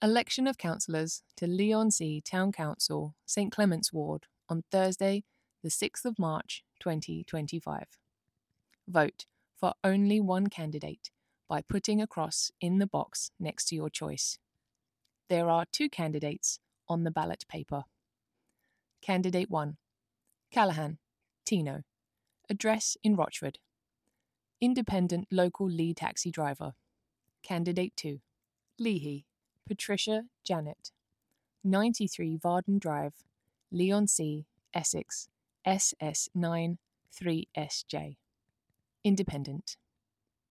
Election of councillors to Leigh-on-Sea Town Council, St Clement's Ward, on Thursday, the 6th of March 2025. Vote for only one candidate by putting a cross in the box next to your choice. There are 2 candidates on the ballot paper. Candidate 1, Callahan, Tino, address in Rochford. Independent local Lee taxi driver. Candidate 2, Leahy, Patricia Janet, 93 Varden Drive, Leigh-on-Sea, Essex, SS9 3SJ. Independent.